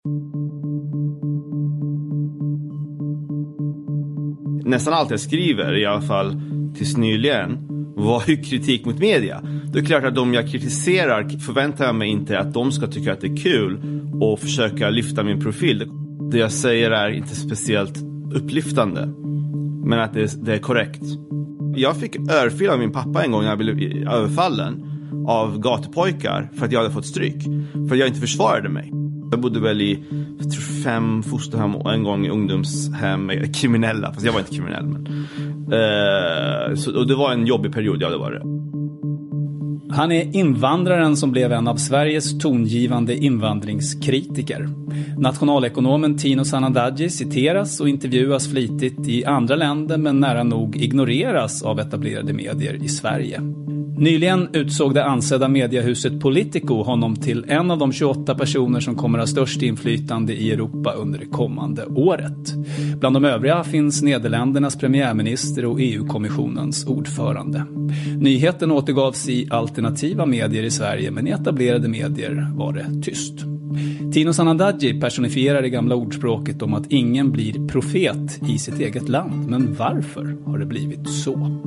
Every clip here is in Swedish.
Nästan allt jag skriver, i alla fall tills nyligen, var ju kritik mot media. Det är klart att de jag kritiserar förväntar jag mig inte att de ska tycka att det är kul och försöka lyfta min profil. Det jag säger är inte speciellt upplyftande, men att det är korrekt. Jag fick örfil av min pappa en gång när jag blev överfallen av gatupojkar för att jag hade fått stryk. För att jag inte försvarade mig. Jag bodde väl i 5 fosterhem och en gång i ungdomshem med kriminella. Fast jag var inte kriminell. Och det var en jobbig period, ja det var det. Han är invandraren som blev en av Sveriges tongivande invandringskritiker. Nationalekonomen Tino Sanandaji citeras och intervjuas flitigt i andra länder men nära nog ignoreras av etablerade medier i Sverige. Nyligen utsåg det ansedda mediehuset Politico honom till en av de 28 personer som kommer ha störst inflytande i Europa under det kommande året. Bland de övriga finns Nederländernas premiärminister och EU-kommissionens ordförande. Nyheten återgavs i alternativa medier i Sverige, men i etablerade medier var det tyst. Tino Sanandaji personifierar det gamla ordspråket om att ingen blir profet i sitt eget land. Men varför har det blivit så?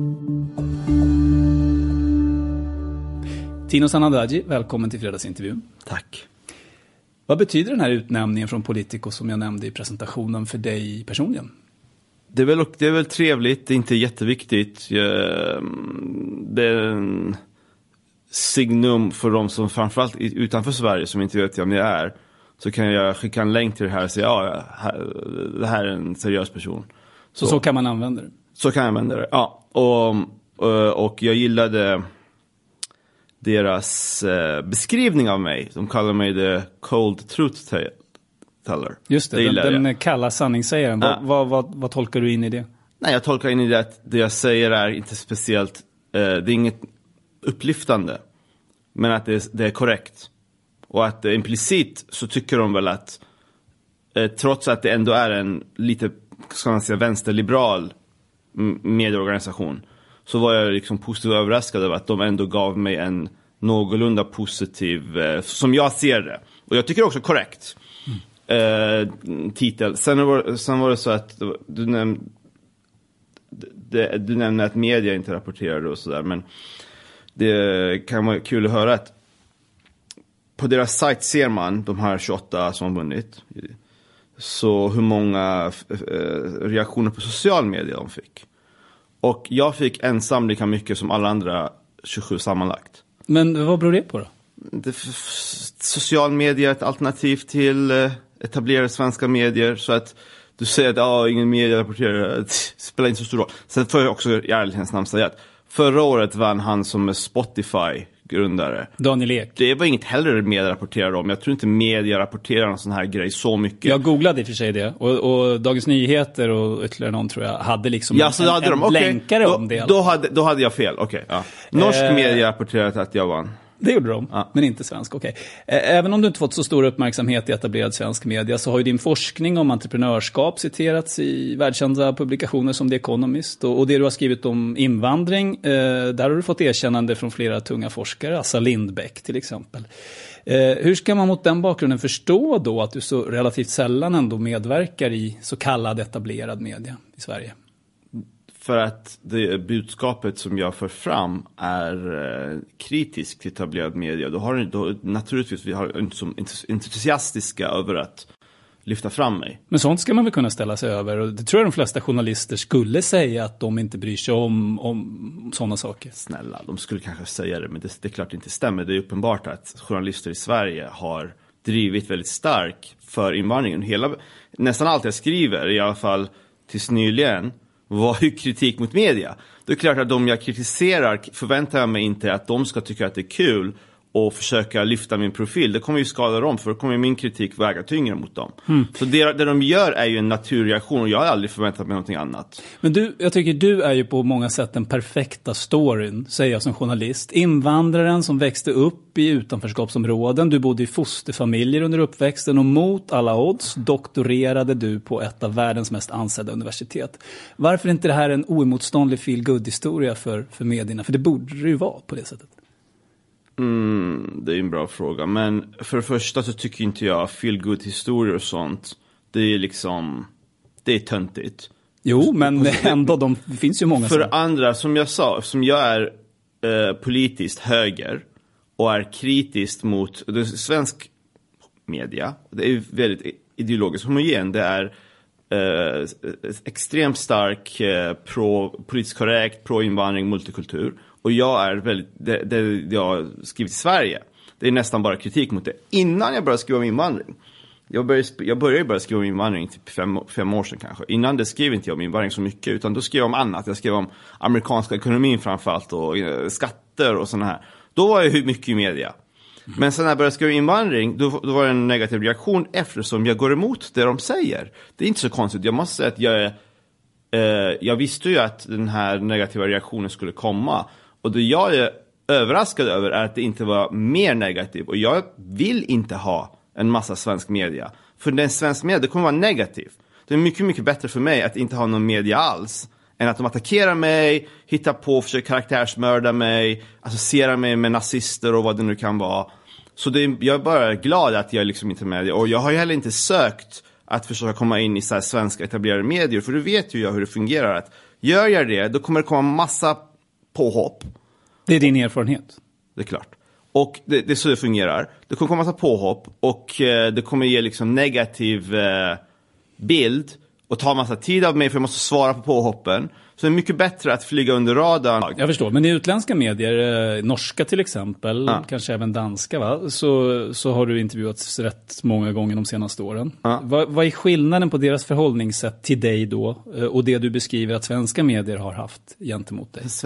Tino Sanandaji, välkommen till fredagsintervjun. Tack. Vad betyder den här utnämningen från Politico som jag nämnde i presentationen för dig personligen? Det är väl trevligt, det är inte jätteviktigt. Det är en signum för de som framförallt utanför Sverige som inte vet vem jag är. Så kan jag skicka en länk till det här och säga det här är en seriös person. Så kan man använda det? Så kan jag använda det, ja. Och jag gillade deras beskrivning av mig. De kallar mig the cold truth teller. Just det, den kalla sanningssägaren. Vad tolkar du in i det? Nej, jag tolkar in i det att det jag säger är inte speciellt, det är inget upplyftande, men att det är korrekt. Och att implicit så tycker de väl att trots att det ändå är en lite, ska man säga, vänsterliberal medieorganisation, så var jag liksom positivt överraskad över att de ändå gav mig en någorlunda positiv, som jag ser det. Och jag tycker också korrekt titel. Sen var det så att du nämnde att media inte rapporterade och sådär, men det kan vara kul att höra att på deras sajt ser man de här 28 som har vunnit. Så hur många reaktioner på social media de fick. Och jag fick ensam lika mycket som alla andra 27 sammanlagt. Men vad beror det på då? Social media är ett alternativ till etablerade svenska medier. Så att du säger att ingen media rapporterar, det spelar inte så stor roll. Sen får jag också i ärlighetens namn säga att förra året vann han som är Spotify-grundare. Daniel Ek. Det var inget heller media rapporterar om. Jag tror inte media rapporterar en sån här grej så mycket. Jag googlade i och för sig det. Och Dagens Nyheter och ytterligare någon tror jag hade liksom en länkare om det. Då hade jag fel, okej. Ja. Norsk media rapporterade att jag vann. Det gjorde de, men inte svensk. Okay. Även om du inte fått så stor uppmärksamhet i etablerad svensk media så har ju din forskning om entreprenörskap citerats i världskända publikationer som The Economist. Och det du har skrivit om invandring, där har du fått erkännande från flera tunga forskare, Assa Lindbeck till exempel. Hur ska man mot den bakgrunden förstå då att du så relativt sällan ändå medverkar i så kallad etablerad media i Sverige? För att det budskapet som jag för fram är kritiskt till etablerad media. Då naturligtvis vi har inte som entusiastiska över att lyfta fram mig. Men sånt ska man väl kunna ställa sig över. Och det tror jag de flesta journalister skulle säga att de inte bryr sig om sådana saker. Snälla, de skulle kanske säga det, men det är klart det inte stämmer. Det är uppenbart att journalister i Sverige har drivit väldigt stark för invandringen. Nästan allt jag skriver, i alla fall tills nyligen, var ju kritik mot media. Det är klart att de jag kritiserar förväntar jag mig inte att de ska tycka att det är kul och försöka lyfta min profil. Det kommer ju skada dem, för då kommer min kritik väga tyngre mot dem. Så det de gör är ju en naturreaktion och jag har aldrig förväntat mig någonting annat. Men jag tycker du är ju på många sätt den perfekta storyn, säger jag som journalist. Invandraren som växte upp i utanförskapsområden. Du bodde i fosterfamiljer under uppväxten och mot alla odds doktorerade du på ett av världens mest ansedda universitet. Varför är inte det här en oemotståndlig feel-good-historia för medierna? För det borde ju vara på det sättet. Det är en bra fråga. Men för det första så tycker inte jag feel-good-historier och sånt, det är liksom, det är töntigt. Jo, men ändå, det finns ju många. För det andra, som jag sa, eftersom jag är politiskt höger och är kritiskt mot svensk media, det är väldigt ideologiskt homogen. Det är extremt stark politiskt korrekt, pro-invandring, multikultur. Och jag är väldigt, det jag har skrivit i Sverige, det är nästan bara kritik mot det. Innan jag började skriva om invandring, jag började skriva om invandring typ 5 år sedan kanske. Innan det skrev inte jag om invandring så mycket, utan då skrev jag om annat. Jag skrev om amerikanska ekonomin framförallt och skatter och sådana här. Då var jag mycket i media. Men sen när jag började skriva invandring, då var det en negativ reaktion eftersom jag går emot det de säger. Det är inte så konstigt. Jag måste säga att jag visste ju att den här negativa reaktionen skulle komma. Och det jag är överraskad över är att det inte var mer negativ. Och jag vill inte ha en massa svensk media. För den svensk media, det kommer vara negativ. Det är mycket, mycket bättre för mig att inte ha någon media alls än att de attackerar mig, hittar på, försöker karaktärsmörda mig, associerar mig med nazister och vad det nu kan vara. Så jag är bara glad att jag liksom inte är med. Och jag har ju heller inte sökt att försöka komma in i så här svenska etablerade medier. För du vet ju jag hur det fungerar. Att gör jag det, då kommer det komma massa påhopp. Det är din erfarenhet. Det är klart. Och det är så det fungerar. Det kommer komma massa påhopp. Och det kommer ge liksom negativ bild. Och ta massa tid av mig för jag måste svara på påhoppen. Så det är mycket bättre att flyga under radarn. Jag förstår, men i utländska medier, norska till exempel, kanske även danska va? Så har du intervjuats rätt många gånger de senaste åren. Vad är skillnaden på deras förhållningssätt till dig då? Och det du beskriver att svenska medier har haft gentemot dig?